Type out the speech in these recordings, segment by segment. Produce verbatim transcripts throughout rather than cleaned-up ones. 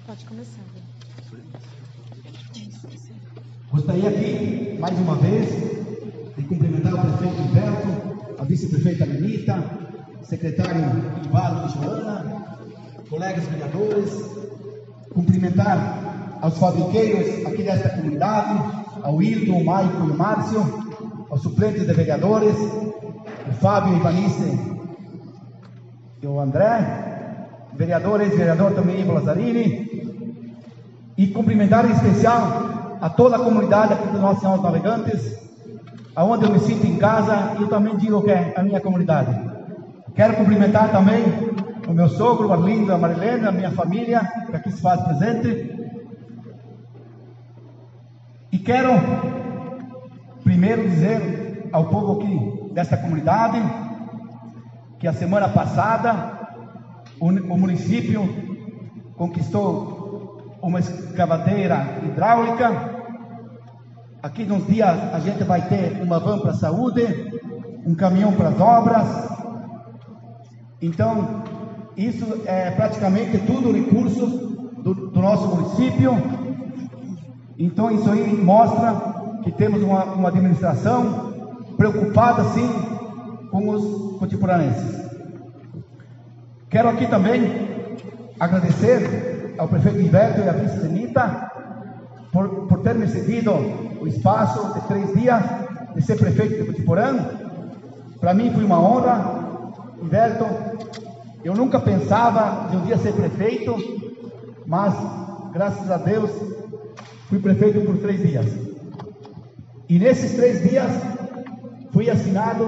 Pode começar. Gostaria aqui, mais uma vez, de cumprimentar o prefeito Humberto, a vice-prefeita Lenita, secretário Ivaldo e Joana, colegas vereadores, cumprimentar aos fabriqueiros aqui desta comunidade, ao Hilton, o Maico e o Márcio, aos suplentes de vereadores, o Fábio, o Ivanice e o André, vereadores, vereador também Ivo Lazzarini, e cumprimentar em especial a toda a comunidade aqui dos Nossa Senhora dos Navegantes, aonde eu me sinto em casa, e eu também digo que é a minha comunidade. Quero cumprimentar também o meu sogro, o Arlindo, a Marilene, a minha família, que aqui se faz presente. E quero primeiro dizer ao povo aqui desta comunidade que a semana passada o, o município conquistou uma escavadeira hidráulica. Aqui nos dias a gente vai ter uma van para a saúde, um caminhão para as obras. Então, isso é praticamente tudo recursos do, do nosso município. Então, isso aí mostra que temos uma, uma administração preocupada, sim, com os cotipuranenses. Quero aqui também agradecer ao prefeito Humberto e à vice Lenita por, por ter me cedido o espaço de três dias de ser prefeito de Cotiporã. Para mim foi uma honra, Humberto. Eu nunca pensava de um dia ser prefeito, mas graças a Deus fui prefeito por três dias. E nesses três dias fui assinado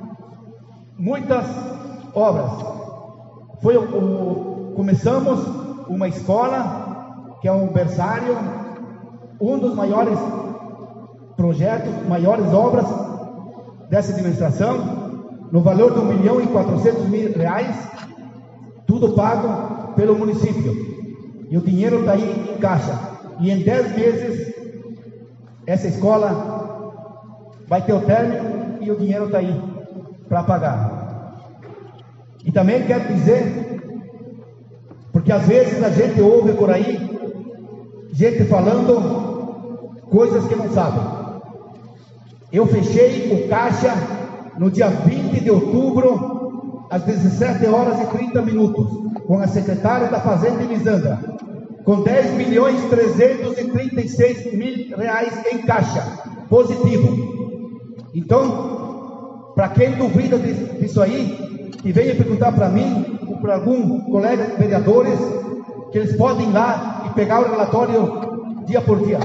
muitas obras. Foi o, o, começamos uma escola, que é um berçário, um dos maiores projetos, maiores obras dessa administração, no valor de um milhão e quatrocentos mil reais, tudo pago pelo município. E o dinheiro está aí em caixa. E em dez meses, essa escola vai ter o término e o dinheiro está aí para pagar. E também quero dizer, porque às vezes a gente ouve por aí gente falando coisas que não sabem. Eu fechei o caixa no dia vinte de outubro, às dezessete horas e trinta minutos, com a secretária da Fazenda, Elisandra, com dez milhões trezentos e trinta e seis mil reais em caixa, positivo. Então, para quem duvida disso aí, que venha perguntar para mim ou para algum colega vereadores, que eles podem ir lá e pegar o relatório dia por dia.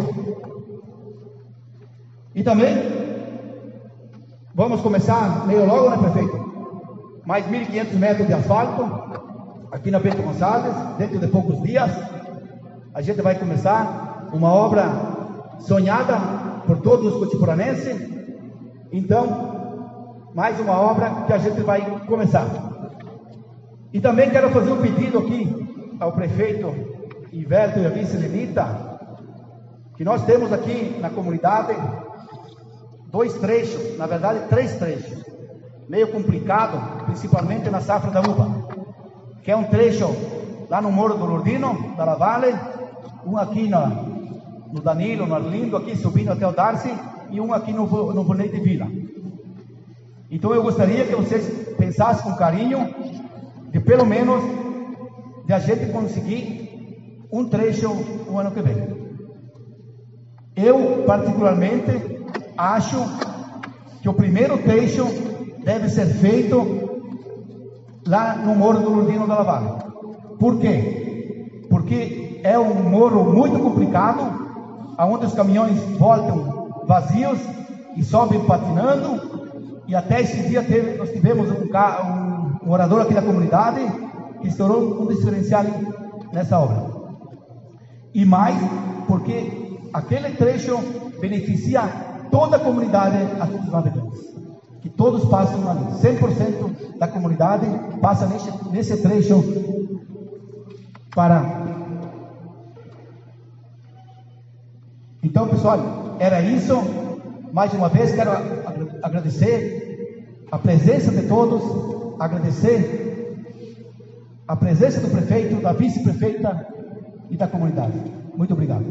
E também vamos começar meio logo, né, prefeito? Mais mil e quinhentos metros de asfalto aqui na Bento Gonçalves. Dentro de poucos dias a gente vai começar uma obra sonhada por todos os cotipuranenses. Então, mais uma obra que a gente vai começar. E também quero fazer um pedido aqui ao prefeito Humberto e à vice Lenita, que nós temos aqui na comunidade dois trechos, na verdade três trechos, meio complicado, principalmente na safra da uva, que é um trecho lá no Morro do Lourdino, da Lavalle, um aqui na, no Danilo, no Arlindo, aqui subindo até o Darcy, e um aqui no, no Vonei de Vila. Então eu gostaria que vocês pensassem com carinho, de pelo menos, de a gente conseguir um trecho o ano que vem. Eu, particularmente, acho que o primeiro trecho deve ser feito lá no Morro do Lourdino da Lavalle. Por quê? Porque é um morro muito complicado, onde os caminhões voltam vazios e sobem patinando. E até esse dia teve, nós tivemos um, um, um morador aqui da comunidade que estourou um diferencial nessa obra. E mais, porque aquele trecho beneficia toda a comunidade aqui dos Navegantes. Que todos passam ali, cem por cento da comunidade passa nesse, nesse trecho para... Então, pessoal, era isso. Mais uma vez, quero agradecer a presença de todos, agradecer a presença do prefeito, da vice-prefeita e da comunidade. Muito obrigado.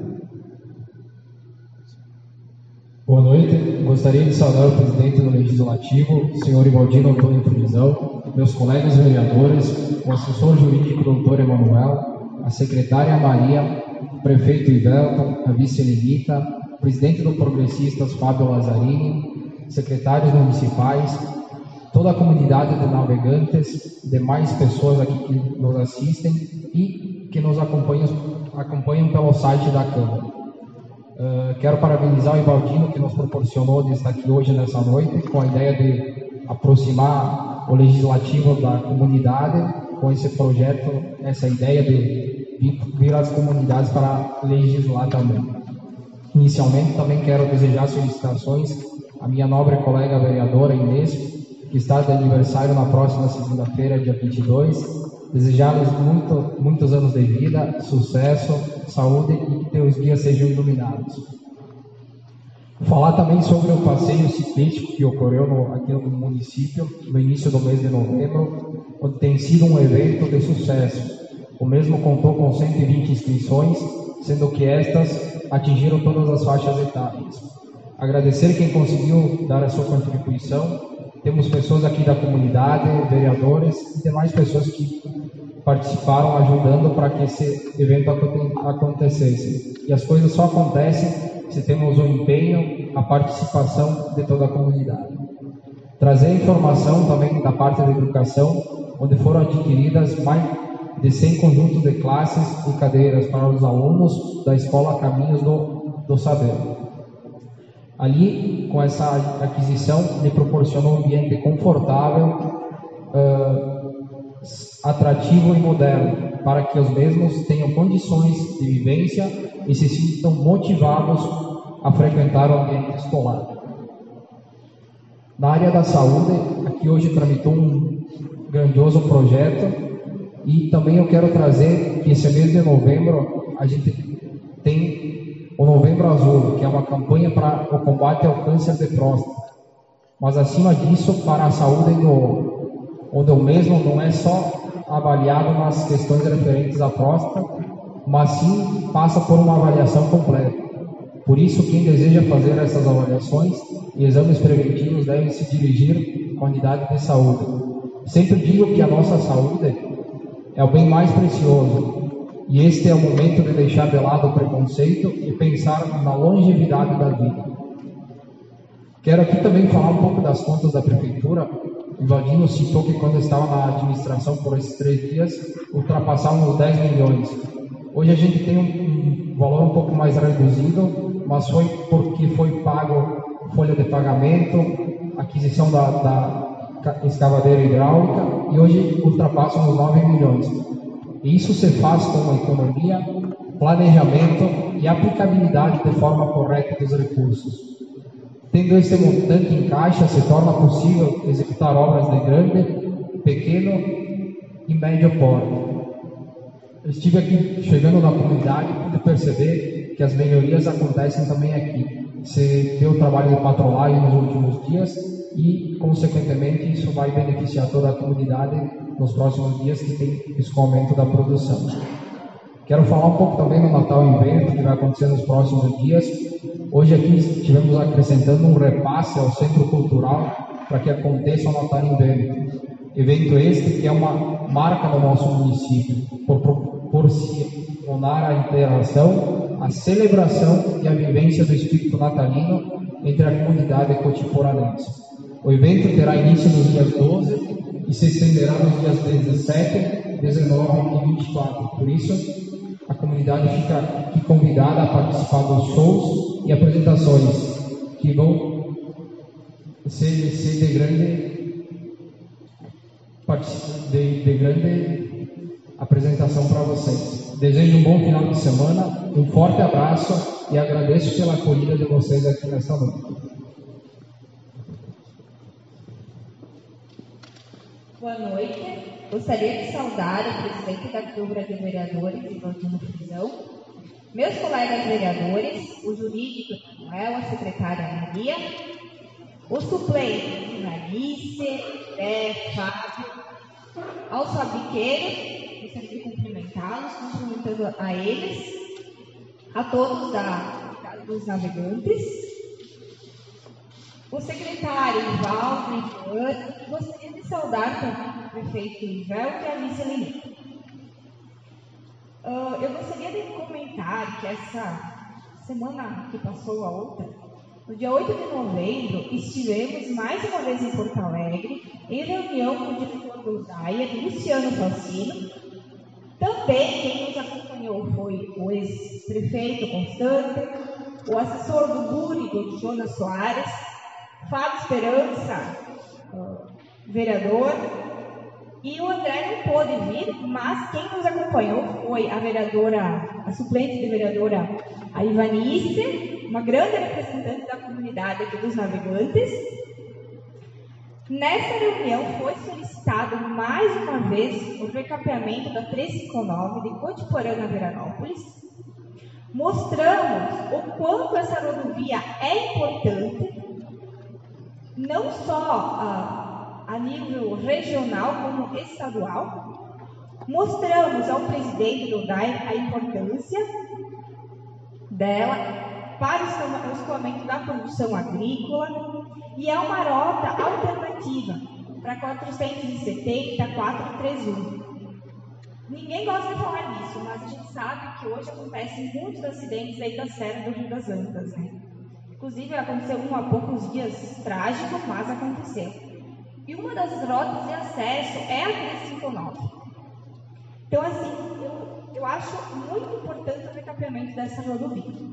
Boa noite. Gostaria de saudar o presidente do Legislativo, senhor Ivaldino Antônio Frisão, meus colegas vereadores, o assessor jurídico doutor Emanuel, a secretária Maria, o prefeito Ivelton, a vice Lenita, o presidente do Progressistas Fábio Lazzarini, secretários municipais, toda a comunidade de navegantes, demais pessoas aqui que nos assistem e que nos acompanham, acompanham pelo site da Câmara. Uh, quero parabenizar o Ivaldino, que nos proporcionou de estar aqui hoje nessa noite, com a ideia de aproximar o legislativo da comunidade, com esse projeto, essa ideia de vir, vir às comunidades para legislar também. Inicialmente, também quero desejar felicitações à minha nobre colega vereadora Inês, que está de aniversário na próxima segunda-feira, dia vinte e dois. Desejar-lhes muito, muitos anos de vida, sucesso, saúde e que teus dias sejam iluminados. Falar também sobre o passeio ciclístico que ocorreu no, aqui no município no início do mês de novembro, onde tem sido um evento de sucesso. O mesmo contou com cento e vinte inscrições, sendo que estas atingiram todas as faixas etárias. Agradecer quem conseguiu dar a sua contribuição. Temos pessoas aqui da comunidade, vereadores e demais pessoas que participaram ajudando para que esse evento acontecesse. E as coisas só acontecem se temos o empenho, a participação de toda a comunidade. Trazer informação também da parte da educação, onde foram adquiridas mais de cem conjuntos de classes e cadeiras para os alunos da Escola Caminhos do, do Saber. Ali, com essa aquisição, me proporcionou um ambiente confortável, uh, atrativo e moderno, para que os mesmos tenham condições de vivência e se sintam motivados a frequentar o ambiente escolar. Na área da saúde, aqui hoje tramitou um grandioso projeto e também eu quero trazer que esse mês de novembro a gente tem o Novembro Azul, que é uma campanha para o combate ao câncer de próstata. Mas acima disso, para a saúde do homem, onde o mesmo não é só avaliado nas questões referentes à próstata, mas sim passa por uma avaliação completa. Por isso, quem deseja fazer essas avaliações e exames preventivos deve se dirigir à unidade de saúde. Sempre digo que a nossa saúde é o bem mais precioso. E este é o momento de deixar de lado o preconceito e pensar na longevidade da vida. Quero aqui também falar um pouco das contas da prefeitura. O Ivaldino citou que quando estava na administração por esses três dias, ultrapassavam os dez milhões. Hoje a gente tem um, um valor um pouco mais reduzido, mas foi porque foi pago folha de pagamento, aquisição da, da escavadeira hidráulica, e hoje ultrapassam os nove milhões. E isso se faz com a economia, planejamento e aplicabilidade de forma correta dos recursos. Tendo esse montante em caixa, se torna possível executar obras de grande, pequeno e médio porte. Eu estive aqui chegando na comunidade e pude perceber que as melhorias acontecem também aqui. Se deu trabalho de patrulhagem nos últimos dias e, consequentemente, isso vai beneficiar toda a comunidade nos próximos dias que tem esse aumento da produção. Quero falar um pouco também do Natal Inverno, que vai acontecer nos próximos dias. Hoje aqui estivemos acrescentando um repasse ao Centro Cultural para que aconteça o Natal Inverno. Evento este que é uma marca do nosso município, por proporcionar a interação, a celebração e a vivência do espírito natalino entre a comunidade cotiporanense. O evento terá início nos dias doze e se estenderá nos dias dezessete, dezenove e vinte e quatro. Por isso, a comunidade fica aqui convidada a participar dos shows e apresentações que vão ser, ser de grande de, de grande apresentação para vocês. Desejo um bom final de semana, um forte abraço e agradeço pela acolhida de vocês aqui nesta noite. Boa noite. Gostaria de saudar o presidente da Câmara de Vereadores, Ivaldino Frisão, meus colegas vereadores, o jurídico Emanuel, a secretária Maria, o suplente Narice, Bé, Fábio, aos fabriqueiros, gostaria de cumprimentar cumprimentá-los, cumprimentando a eles, a todos da, dos navegantes, o secretário Ivaldo, e gostaria de saudar também o prefeito Ivelto e a vice-Leni. Uh, eu gostaria de comentar que essa semana que passou a outra, no dia oito de novembro, estivemos mais uma vez em Porto Alegre, em reunião com o diretor do D A I A, Luciano Falsino. Também quem nos acompanhou foi o ex-prefeito Constante, o assessor do Búrigo, Jonas Soares, Fábio Esperança, uh, vereador, e o André não pôde vir, mas quem nos acompanhou foi a vereadora, a suplente de vereadora, a Ivanice, uma grande representante da comunidade aqui dos navegantes. Nessa reunião foi solicitado mais uma vez o recapeamento da trezentos e cinquenta e nove de Cotiporã a Veranópolis. Mostramos o quanto essa rodovia é importante, não só a, a nível regional, como estadual. Mostramos ao presidente do D A I A a importância dela para o escoamento da produção agrícola, e é uma rota alternativa para quatrocentos e setenta, quatrocentos e trinta e um. Ninguém gosta de falar disso, mas a gente sabe que hoje acontecem muitos acidentes aí da Serra do Rio das Antas, né? Inclusive, aconteceu um há poucos dias trágico, mas aconteceu. E uma das rotas de acesso é a trezentos e cinquenta e nove. Então, assim, eu, eu acho muito importante o recapeamento dessa rodovia.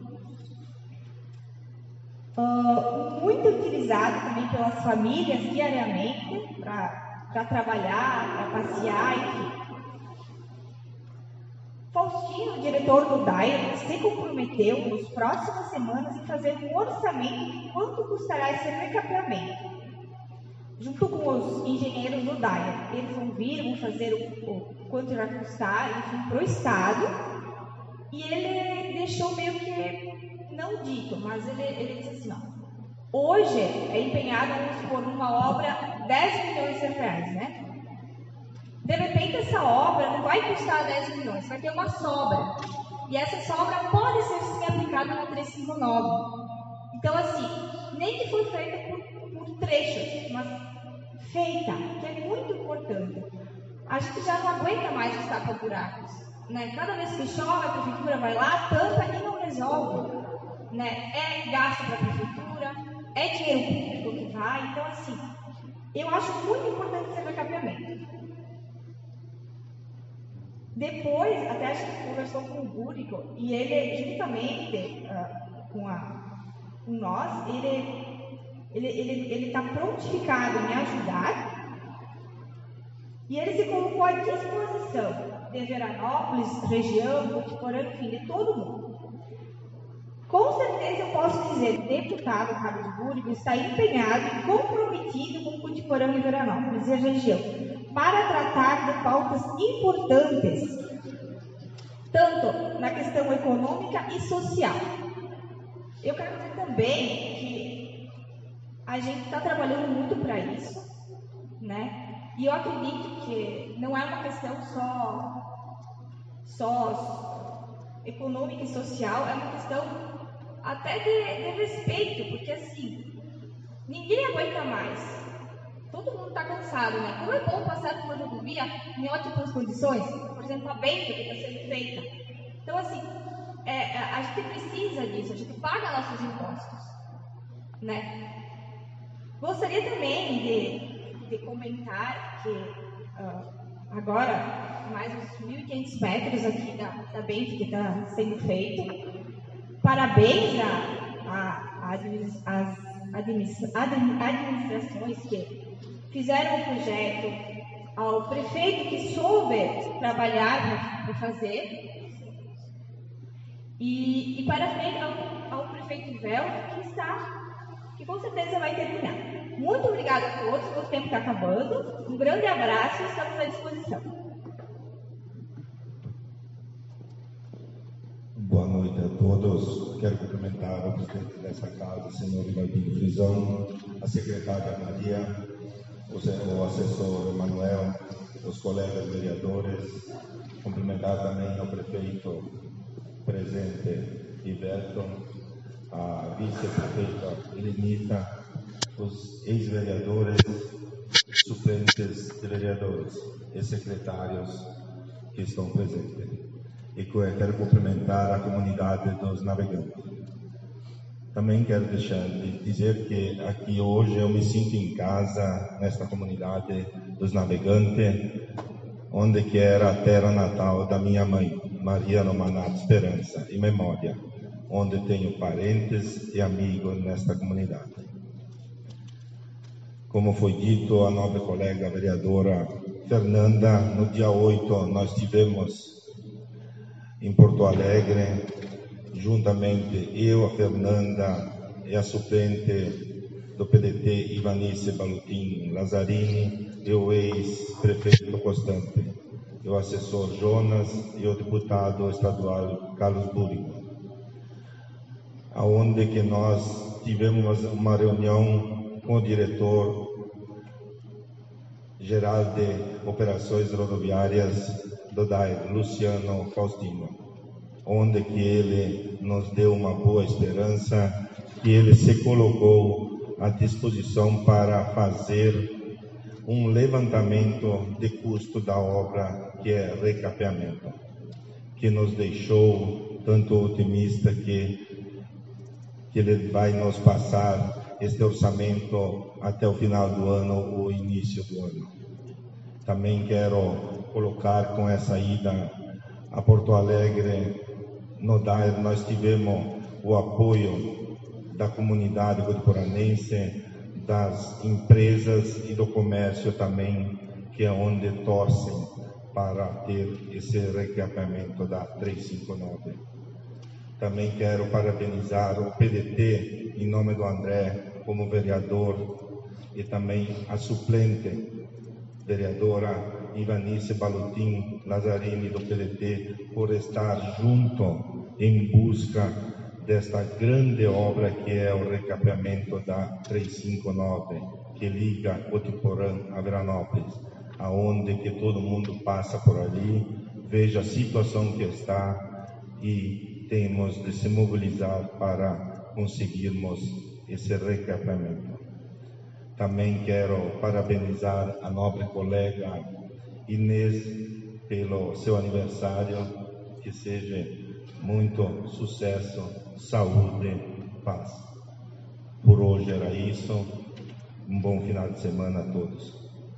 Uh, muito utilizado também pelas famílias diariamente para trabalhar, para passear, enfim. Faustino, o diretor do D A I A, se comprometeu nas próximas semanas em fazer um orçamento de quanto custará esse recapeamento. Junto com os engenheiros do D A I A, eles vão vir, vão fazer o, o quanto vai custar, enfim, para o Estado. E ele deixou meio que não dito, mas ele, ele disse assim, ó, hoje é empenhado por uma obra dez milhões de reais, né? De repente essa obra não vai custar dez milhões, vai ter uma sobra. E essa sobra pode ser sim aplicada na trezentos e cinquenta e nove. Então assim, nem que foi feita por, por trechos, mas feita, que é muito importante. A gente já não aguenta mais estar com buracos, né? Cada vez que chove, a prefeitura vai lá, tampa e não resolve. Né? É gasto para a prefeitura, é dinheiro público que vai, então assim, eu acho muito importante esse recapeamento. Depois, até a gente conversou com o Búrigo, e ele, juntamente uh, com, a, com nós, ele ele ele ele está prontificado em me ajudar, e ele se colocou à disposição de Veranópolis, região, Cotiporã, enfim, de todo mundo. Com certeza eu posso dizer que o deputado Carlos Búrigo está empenhado e comprometido com Cotiporã e Veranópolis e a região para tratar de pautas importantes, tanto na questão econômica e social. Eu quero dizer também que a gente está trabalhando muito para isso, né? E eu acredito que não é uma questão só, só econômica e social, é uma questão até de, de respeito, porque assim, ninguém aguenta mais. Todo mundo está cansado, né? Como é bom passar por uma rodovia em ótimas condições, por exemplo, a Bento que está sendo feita. Então, assim, é, a gente precisa disso, a gente paga nossos impostos, né? Gostaria também de, de comentar que uh, agora, mais uns mil e quinhentos metros aqui da, da Bento que está sendo feito. Parabéns às administrações que fizeram o projeto, ao prefeito que soube trabalhar para fazer, e, e parabéns ao, ao prefeito Ivelto que está, que com certeza vai terminar. Muito obrigada a todos, o tempo está acabando, um grande abraço e estamos à disposição. Boa noite a todos. Quero cumprimentar o presidente dessa casa, senhor Ribaldinho Frisão, a secretária Maria, o assessor Emanuel, os colegas vereadores, cumprimentar também o prefeito presente, Iverton, a vice-prefeita Lenita, os ex-vereadores, suplentes de vereadores e secretários que estão presentes. E que eu quero cumprimentar a comunidade dos navegantes. Também quero deixar de dizer que aqui hoje eu me sinto em casa, nesta comunidade dos navegantes, onde que era a terra natal da minha mãe, Maria Romanato Esperança e Memória, onde tenho parentes e amigos nesta comunidade. Como foi dito, a nobre colega vereadora Fernanda, no dia oito nós tivemos em Porto Alegre, juntamente eu, a Fernanda e a suplente do P D T, Ivanice Balutin Lazzarini, e o ex-prefeito Constante, e o assessor Jonas e o deputado estadual Carlos Búrico, aonde que nós tivemos uma reunião com o diretor geral de operações rodoviárias do D A I R, Luciano Faustino, onde que ele nos deu uma boa esperança, que ele se colocou à disposição para fazer um levantamento de custo da obra, que é recapeamento, que nos deixou tanto otimista que, que ele vai nos passar este orçamento até o final do ano ou início do ano. Também quero colocar com essa ida a Porto Alegre, no D A I R, nós tivemos o apoio da comunidade votuporanense, das empresas e do comércio também, que é onde torcem para ter esse recapeamento da trezentos e cinquenta e nove. Também quero parabenizar o P D T, em nome do André, como vereador, e também a suplente vereadora Ivanice Balutin Lazzarini do P D T, por estar junto em busca desta grande obra que é o recapeamento da trezentos e cinquenta e nove, que liga Votuporã a Veranópolis, aonde que todo mundo passa por ali, veja a situação que está e temos de se mobilizar para conseguirmos esse recapeamento. Também quero parabenizar a nobre colega Inês pelo seu aniversário, que seja muito sucesso, saúde, paz. Por hoje era isso. Um bom final de semana a todos.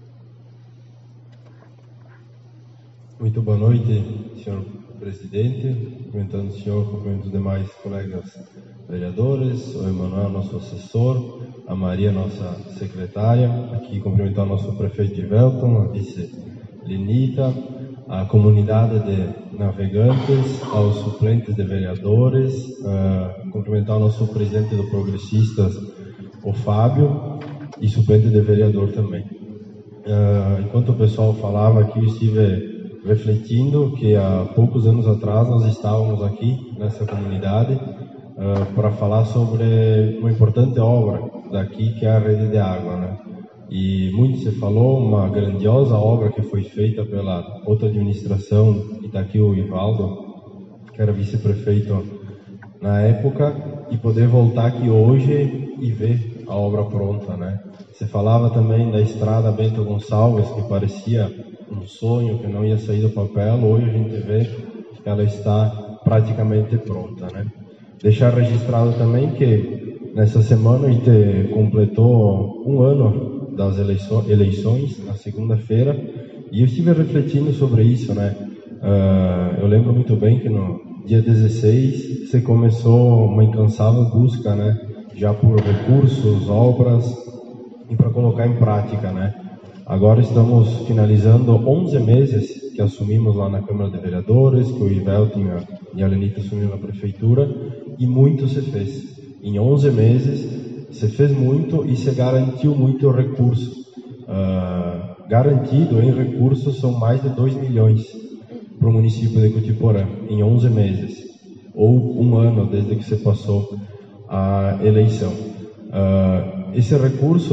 Muito boa noite, senhor presidente, cumprimentando o senhor, cumprimentando os demais colegas vereadores, o Emanuel, nosso assessor, a Maria, nossa secretária, aqui cumprimentar o nosso prefeito de Velton, a vice Lenita, a comunidade de navegantes, aos suplentes de vereadores, uh, cumprimentar o nosso presidente do Progressistas, o Fábio, e suplente de vereador também. Uh, enquanto o pessoal falava aqui, eu estive refletindo que há poucos anos atrás nós estávamos aqui nessa comunidade uh, para falar sobre uma importante obra daqui, que é a rede de água, né? E muito se falou, uma grandiosa obra que foi feita pela outra administração, e está aqui o Ivaldo, que era vice-prefeito na época, e poder voltar aqui hoje e ver a obra pronta, né? Se falava também da estrada Bento Gonçalves, que parecia um sonho, que não ia sair do papel. Hoje a gente vê que ela está praticamente pronta, né? Deixar registrado também que nessa semana a gente completou um ano das eleições, na segunda-feira, e eu estive refletindo sobre isso, né? Uh, eu lembro muito bem que no dia dezesseis você começou uma incansável busca, né? Já por recursos, obras, e para colocar em prática, né? Agora estamos finalizando onze meses que assumimos lá na Câmara de Vereadores, que o Ivelton e a Lenita assumiram na Prefeitura, e muito se fez. Em onze meses se fez muito e se garantiu muito recurso. Uh, garantido em recursos são mais de dois milhões para o município de Cotiporã, em onze meses, ou um ano desde que se passou a eleição. Uh, esse recurso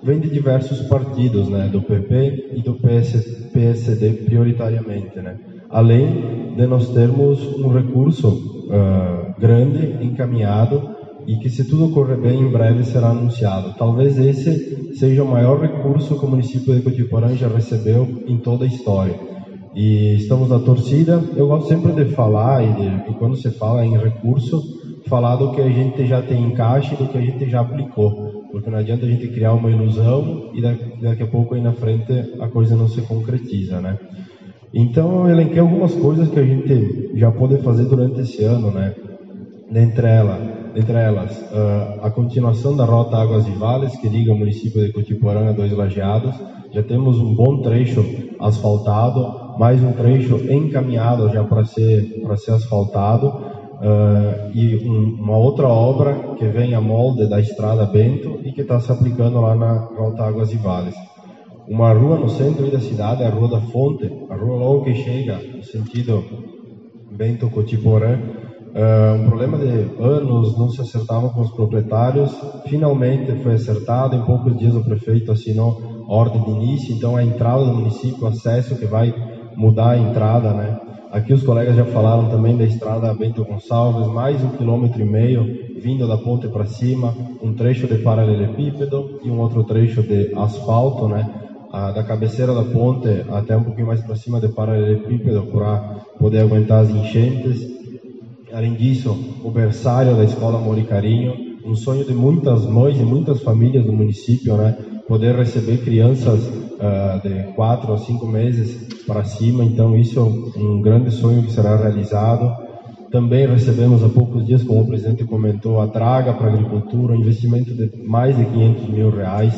vem de diversos partidos, né, do P P e do P S D prioritariamente, né, além de nós termos um recurso uh, grande, encaminhado, e que, se tudo correr bem, em breve será anunciado. Talvez esse seja o maior recurso que o município de Cotiporã já recebeu em toda a história. E estamos na torcida. Eu gosto sempre de falar, e, de, e quando se fala em recurso, falar do que a gente já tem em caixa e do que a gente já aplicou. Porque não adianta a gente criar uma ilusão e daqui, daqui a pouco aí na frente a coisa não se concretiza, né? Então eu elenquei algumas coisas que a gente já pode fazer durante esse ano, né? Dentre elas, Entre elas, uh, a continuação da rota Águas e Vales, que liga o município de Cotiporã a Dois Lajeados. Já temos um bom trecho asfaltado, mais um trecho encaminhado já para ser, para ser asfaltado, uh, e um, uma outra obra que vem a molde da Estrada Bento e que está se aplicando lá na rota Águas e Vales. Uma rua no centro da cidade, a Rua da Fonte, a rua logo que chega no sentido Bento-Cotiporã. Uh, um problema de anos, não se acertavam com os proprietários, finalmente foi acertado. Em poucos dias o prefeito assinou a ordem de início, então a entrada do município, o acesso que vai mudar a entrada, né? Aqui os colegas já falaram também da estrada Bento Gonçalves, mais um quilômetro e meio vindo da ponte para cima, um trecho de paralelepípedo e um outro trecho de asfalto, né? Ah, da cabeceira da ponte até um pouquinho mais para cima de paralelepípedo para poder aguentar as enchentes. Além disso, o berçário da Escola Amor e Carinho, um sonho de muitas mães e muitas famílias do município, né? Poder receber crianças uh, de quatro a cinco meses para cima, então isso é um grande sonho que será realizado. Também recebemos há poucos dias, como o presidente comentou, a Traga para a agricultura, um investimento de mais de quinhentos mil reais.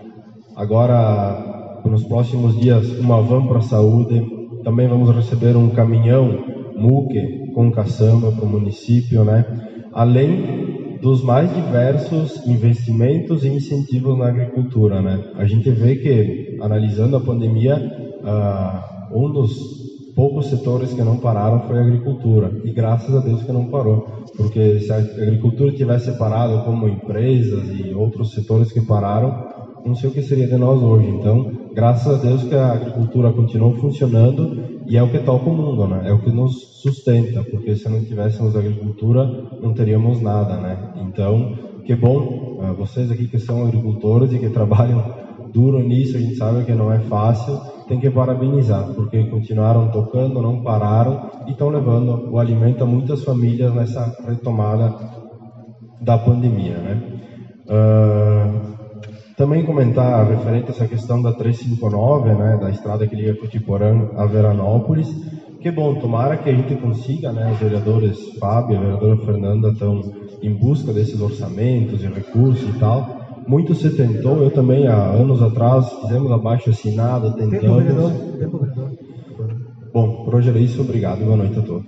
Agora, nos próximos dias, uma van para a saúde. Também vamos receber um caminhão Muque com caçamba para o município, né? Além dos mais diversos investimentos e incentivos na agricultura, né? A gente vê que, analisando a pandemia, uh, um dos poucos setores que não pararam foi a agricultura, e graças a Deus que não parou, porque se a agricultura tivesse parado, como empresas e outros setores que pararam, não sei o que seria de nós hoje. Então, graças a Deus que a agricultura continuou funcionando, e é o que toca o mundo, né? É o que nos sustenta, porque se não tivéssemos agricultura, não teríamos nada, né? Então, que bom, vocês aqui que são agricultores e que trabalham duro nisso, a gente sabe que não é fácil, tem que parabenizar, porque continuaram tocando, não pararam, e estão levando o alimento a muitas famílias nessa retomada da pandemia, né? Uh... Também comentar referente a essa questão da trezentos e cinquenta e nove, né, da estrada que liga Cotiporã a Veranópolis. Que bom, tomara que a gente consiga, né, os vereadores Fábio e a vereadora Fernanda estão em busca desses orçamentos e recursos e tal. Muito se tentou, eu também há anos atrás fizemos abaixo assinado, tentamos. Tempo, vereador. Tempo, vereador. Bom, por hoje era isso, obrigado, boa noite a todos.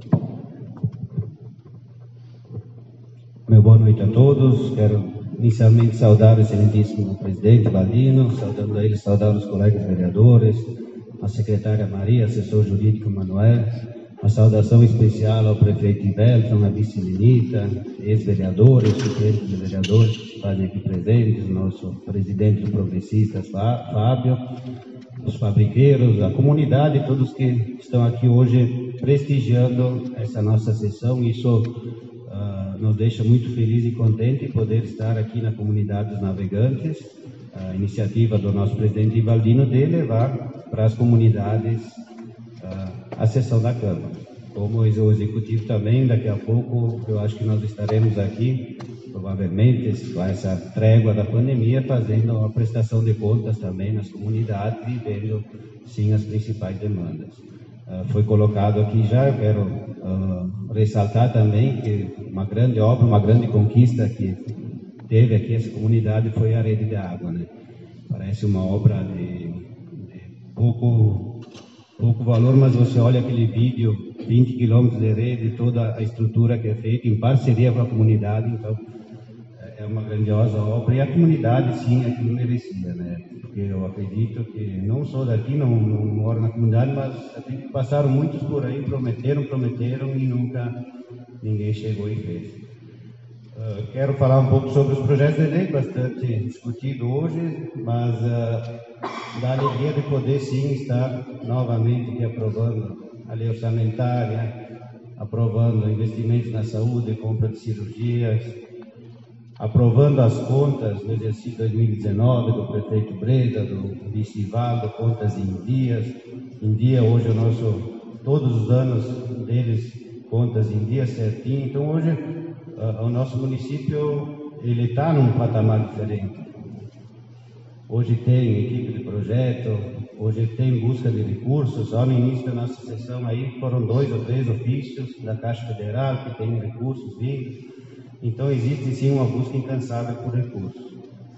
Meu boa noite a todos, quero inicialmente saudar o excelentíssimo presidente Baldino, saudando a ele, saudar os colegas vereadores, a secretária Maria, assessor jurídico Manuel, a saudação especial ao prefeito Ivelton, a vice Lenita, ex-vereadores, suplentes de vereadores que estão aqui presentes, nosso presidente do Progressistas, Fábio, os fabriqueiros, a comunidade, todos que estão aqui hoje prestigiando essa nossa sessão. Isso Uh, nos deixa muito feliz e contente poder estar aqui na comunidade dos navegantes, a iniciativa do nosso presidente Ivaldino de levar para as comunidades uh, a sessão da Câmara. Como o Executivo também, daqui a pouco eu acho que nós estaremos aqui, provavelmente com essa trégua da pandemia, fazendo a prestação de contas também nas comunidades e vendo sim as principais demandas. Uh, foi colocado aqui já, eu quero uh, ressaltar também que uma grande obra, uma grande conquista que teve aqui essa comunidade foi a rede de água, né? Parece uma obra de, de pouco, pouco valor, mas você olha aquele vídeo, vinte quilômetros de rede, toda a estrutura que é feita em parceria com a comunidade, então é uma grandiosa obra, e a comunidade sim aqui não merecia, né? Porque eu acredito que não só daqui, não, não moro na comunidade, mas passaram muitos por aí, prometeram, prometeram e nunca ninguém chegou e fez. Uh, quero falar um pouco sobre os projetos de lei, bastante discutido hoje, mas uh, dá alegria de poder sim estar novamente aqui aprovando a lei orçamentária, aprovando investimentos na saúde, compra de cirurgias, aprovando as contas do exercício dois mil e dezenove do prefeito Breda, do vice Ivaldo, contas em dias, em dia hoje o nosso, todos os anos deles, contas em dia certinho. Então hoje uh, o nosso município ele está num patamar diferente. Hoje tem equipe de projeto, hoje tem busca de recursos. Só no início da nossa sessão aí foram dois ou três ofícios da Caixa Federal que tem recursos vindos. Então existe sim uma busca incansável por recursos.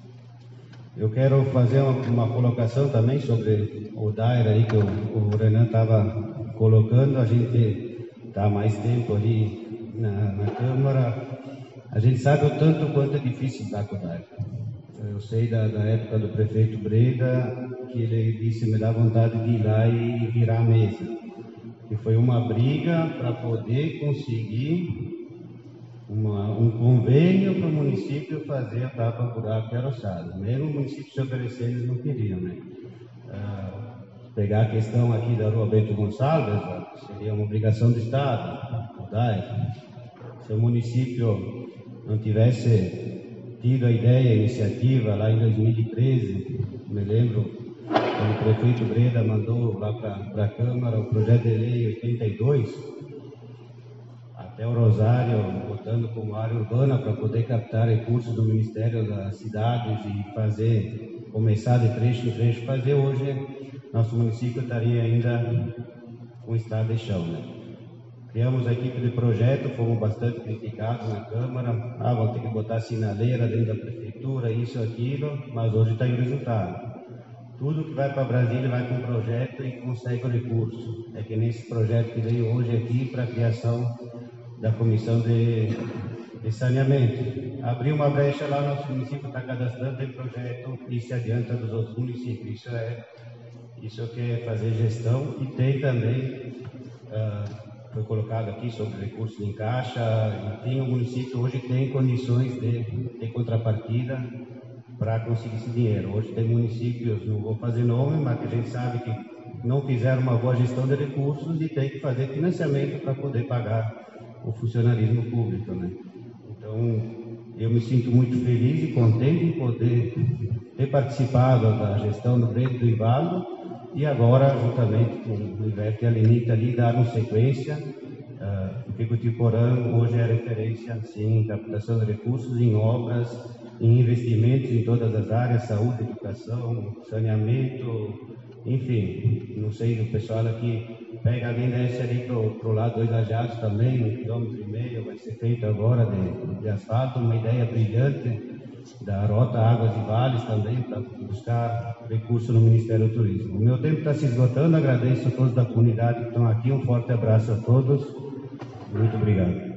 Eu quero fazer uma, uma colocação também sobre o D A I R aí que o, o Renan estava colocando. A gente está há mais tempo ali na, na Câmara. A gente sabe o tanto quanto é difícil estar com o D A I R. Eu sei da, da época do prefeito Breda que ele disse me dá vontade de ir lá e virar a mesa. Que foi uma briga para poder conseguir Uma, um convênio para o município fazer a tapa buraco e aroçado. Mesmo o município se oferecer, eles não queriam, né? Ah, pegar a questão aqui da Rua Bento Gonçalves, seria uma obrigação do Estado, o D A I R. Se o município não tivesse tido a ideia, a iniciativa lá em dois mil e treze, me lembro, quando o prefeito Breda mandou lá para a Câmara o projeto de lei oitenta e dois, até o Rosário botando como área urbana para poder captar recursos do Ministério das Cidades e fazer, começar de trecho em trecho, fazer hoje, nosso município estaria ainda com estrada de chão, né? Criamos a equipe de projeto, fomos bastante criticados na Câmara, ah, vão ter que botar sinaleira dentro da prefeitura, isso, aquilo, mas hoje está em resultado. Tudo que vai para Brasília vai com projeto e consegue o recurso. É que nesse projeto que veio hoje aqui para a criação da comissão de, de saneamento. Abriu uma brecha lá, nosso município está cadastrando em projeto e se adianta dos outros municípios. Isso é, isso que é fazer gestão. E tem também, uh, foi colocado aqui sobre recursos em caixa, enfim, o município hoje tem condições de ter contrapartida para conseguir esse dinheiro. Hoje tem municípios, não vou fazer nome, mas que a gente sabe que não fizeram uma boa gestão de recursos e tem que fazer financiamento para poder pagar o funcionalismo público, né? Então, eu me sinto muito feliz e contente em poder ter participado da gestão do Breda do Ivaldo e agora, juntamente com o Ivete e a Lenita ali, dar uma sequência, uh, porque o Tiporã hoje é referência, sim, em captação de recursos, em obras, em investimentos em todas as áreas, saúde, educação, saneamento, enfim, não sei, o pessoal aqui pega alguém desce ali para o lado dos Lajados também, um quilômetro e meio, vai ser feito agora de, de asfalto, uma ideia brilhante da Rota Águas e Vales também, para buscar recurso no Ministério do Turismo. O meu tempo está se esgotando, agradeço a todos da comunidade que estão aqui, um forte abraço a todos, muito obrigado.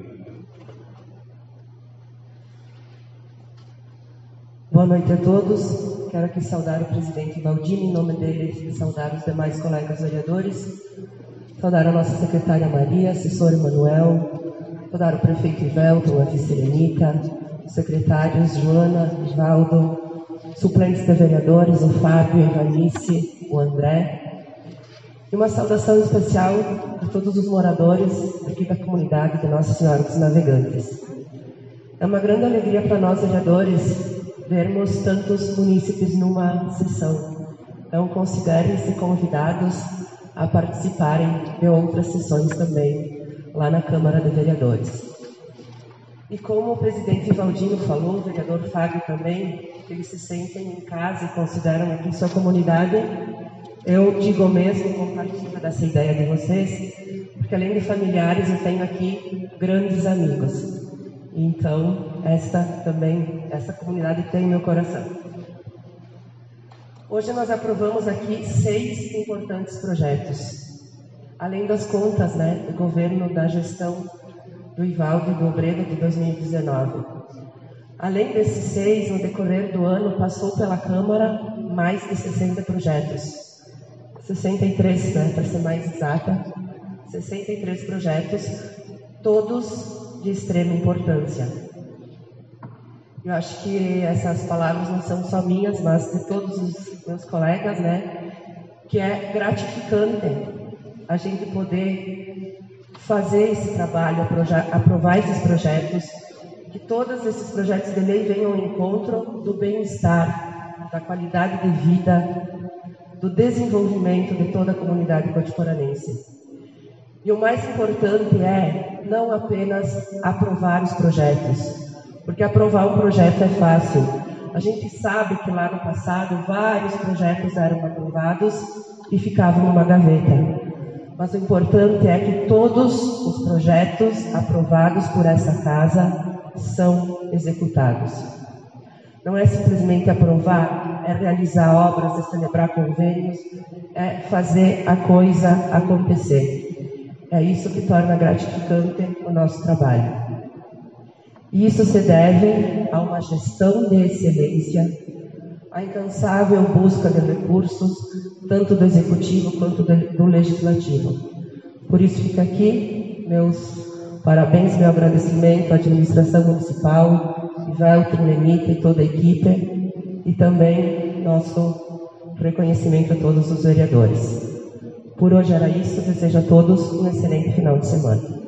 Boa noite a todos. Quero aqui saudar o presidente Baldini, em nome dele, saudar os demais colegas vereadores, saudar a nossa secretária Maria, assessor Emanuel, saudar o prefeito Ivelton, a vice-Lenita, os secretários Joana, Osvaldo, suplentes de vereadores, o Fábio, a Ivanice, o André, e uma saudação especial a todos os moradores aqui da comunidade de Nossa Senhora dos Navegantes. É uma grande alegria para nós, vereadores, vermos tantos munícipes numa sessão. Então, considerem-se convidados a participarem de outras sessões também, lá na Câmara de Vereadores. E como o presidente Valdino falou, o vereador Fábio também, que eles se sentem em casa e consideram aqui sua comunidade, eu digo mesmo, compartilho dessa ideia de vocês, porque além de familiares, eu tenho aqui grandes amigos. Então, esta também, essa comunidade tem meu coração. Hoje nós aprovamos aqui seis importantes projetos. Além das contas, né, do governo da gestão do Ivaldo e do Breda de dois mil e dezenove. Além desses seis, no decorrer do ano, passou pela Câmara mais de sessenta projetos. sessenta e três, né, para ser mais exata. sessenta e três projetos, todos de extrema importância. Eu acho que essas palavras não são só minhas, mas de todos os meus colegas, né? Que é gratificante a gente poder fazer esse trabalho, aprovar esses projetos, que todos esses projetos de lei venham ao encontro do bem-estar, da qualidade de vida, do desenvolvimento de toda a comunidade cotiporanense. E o mais importante é não apenas aprovar os projetos, porque aprovar um projeto é fácil. A gente sabe que lá no passado vários projetos eram aprovados e ficavam numa gaveta. Mas o importante é que todos os projetos aprovados por essa casa são executados. Não é simplesmente aprovar, é realizar obras, é celebrar convênios, é fazer a coisa acontecer. É isso que torna gratificante o nosso trabalho. E isso se deve a uma gestão de excelência, a incansável busca de recursos, tanto do Executivo quanto do Legislativo. Por isso fica aqui meus parabéns, meu agradecimento à administração municipal, Ivelton, Lenita e toda a equipe, e também nosso reconhecimento a todos os vereadores. Por hoje era isso, desejo a todos um excelente final de semana.